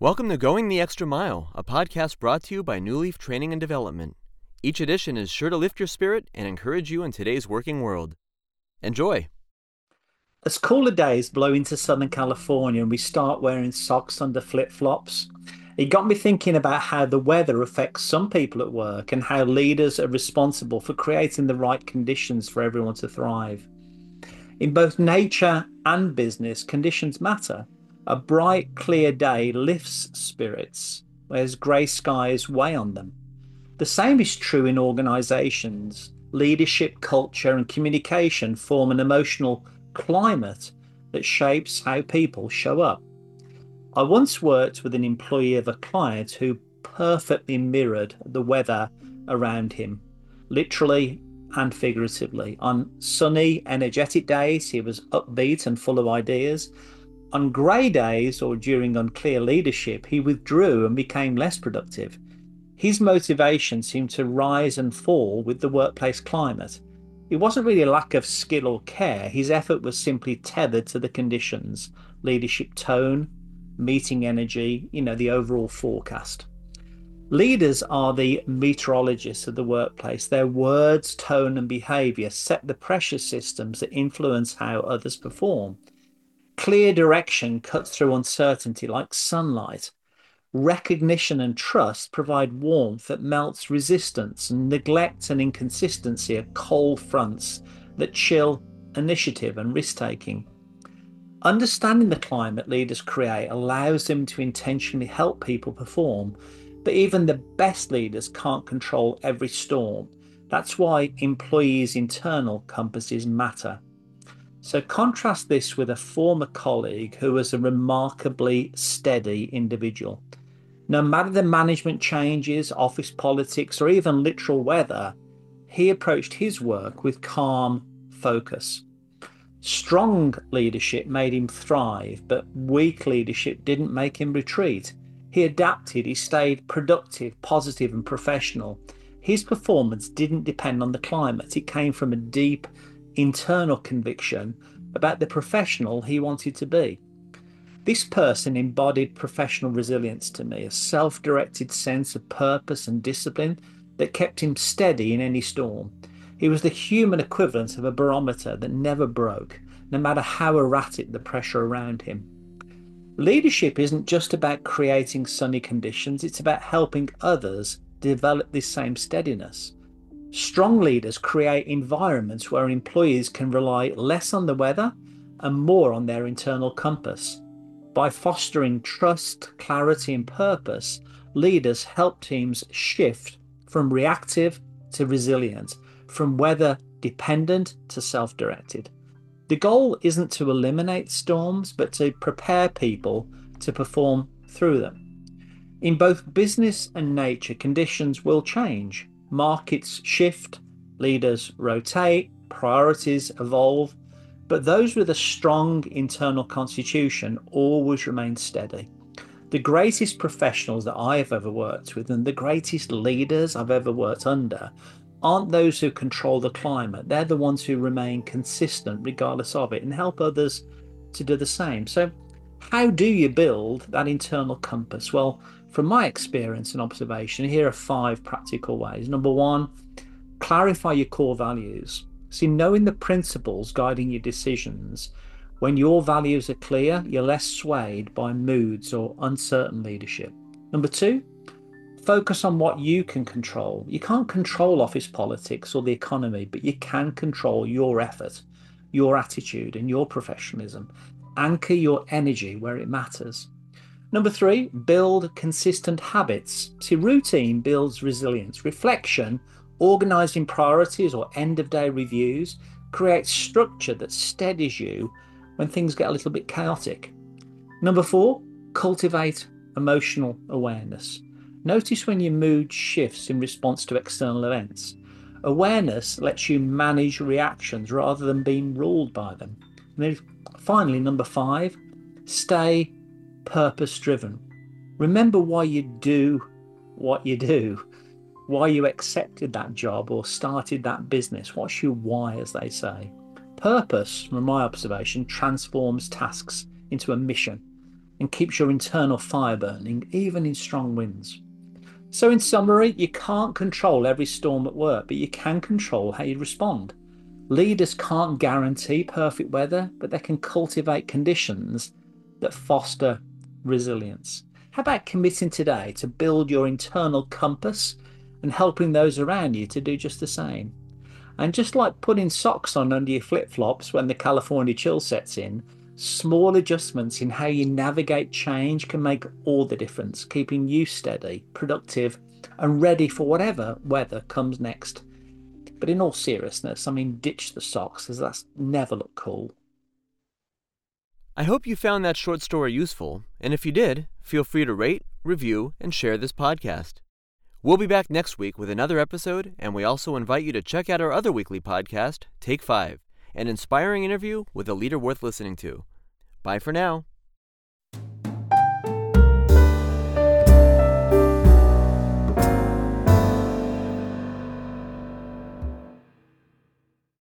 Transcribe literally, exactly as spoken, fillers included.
Welcome to Going the Extra Mile, a podcast brought to you by New Leaf Training and Development. Each edition is sure to lift your spirit and encourage you in today's working world. Enjoy! As cooler days blow into Southern California and we start wearing socks under flip-flops, it got me thinking about how the weather affects some people at work and how leaders are responsible for creating the right conditions for everyone to thrive. In both nature and business, conditions matter. A bright, clear day lifts spirits, whereas grey skies weigh on them. The same is true in organisations. Leadership, culture, and communication form an emotional climate that shapes how people show up. I once worked with an employee of a client who perfectly mirrored the weather around him, literally and figuratively. On sunny, energetic days, he was upbeat and full of ideas. On grey days or during unclear leadership, he withdrew and became less productive. His motivation seemed to rise and fall with the workplace climate. It wasn't really a lack of skill or care. His effort was simply tethered to the conditions, leadership tone, meeting energy, you know, the overall forecast. Leaders are the meteorologists of the workplace. Their words, tone, and behaviour set the pressure systems that influence how others perform. Clear direction cuts through uncertainty like sunlight. Recognition and trust provide warmth that melts resistance, and neglect and inconsistency are cold fronts that chill initiative and risk-taking. Understanding the climate leaders create allows them to intentionally help people perform, but even the best leaders can't control every storm. That's why employees' internal compasses matter. So contrast this with a former colleague who was a remarkably steady individual. No matter the management changes, office politics, or even literal weather, he approached his work with calm focus. Strong leadership made him thrive, but weak leadership didn't make him retreat. He adapted, he stayed productive, positive, and professional. His performance didn't depend on the climate. It came from a deep internal conviction about the professional he wanted to be. This person embodied professional resilience to me, a self-directed sense of purpose and discipline that kept him steady in any storm. He was the human equivalent of a barometer that never broke, no matter how erratic the pressure around him. Leadership isn't just about creating sunny conditions, it's about helping others develop this same steadiness. Strong leaders create environments where employees can rely less on the weather and more on their internal compass. By fostering trust, clarity, and purpose, leaders help teams shift from reactive to resilient, from weather dependent to self-directed. The goal isn't to eliminate storms, but to prepare people to perform through them. In both business and nature, conditions will change. Markets shift, leaders rotate, priorities evolve, but those with a strong internal constitution always remain steady. The greatest professionals that I have ever worked with and the greatest leaders I've ever worked under aren't those who control the climate. They're the ones who remain consistent regardless of it and help others to do the same. So how do you build that internal compass? Well, from my experience and observation, here are five practical ways. Number one, clarify your core values. See, knowing the principles guiding your decisions. When your values are clear, you're less swayed by moods or uncertain leadership. Number two, focus on what you can control. You can't control office politics or the economy, but you can control your effort, your attitude, and your professionalism. Anchor your energy where it matters. Number three, build consistent habits. See, routine builds resilience. Reflection, organising priorities or end-of-day reviews, creates structure that steadies you when things get a little bit chaotic. Number four, cultivate emotional awareness. Notice when your mood shifts in response to external events. Awareness lets you manage reactions rather than being ruled by them. And then finally, number five, stay purpose-driven. Remember why you do what you do, why you accepted that job or started that business. What's your why, as they say? Purpose, from my observation, transforms tasks into a mission. and keeps your internal fire burning, even in strong winds. So in summary, you can't control every storm at work, but you can control how you respond. Leaders can't guarantee perfect weather, but they can cultivate conditions that foster resilience. How about committing today to build your internal compass and helping those around you to do just the same? And just like putting socks on under your flip-flops when the California chill sets in, small adjustments in how you navigate change can make all the difference, keeping you steady, productive, and ready for whatever weather comes next. But in all seriousness, I mean, ditch the socks, as that's never looked cool. I hope you found that short story useful, and if you did, feel free to rate, review, and share this podcast. We'll be back next week with another episode, and we also invite you to check out our other weekly podcast, Take Five, an inspiring interview with a leader worth listening to. Bye for now.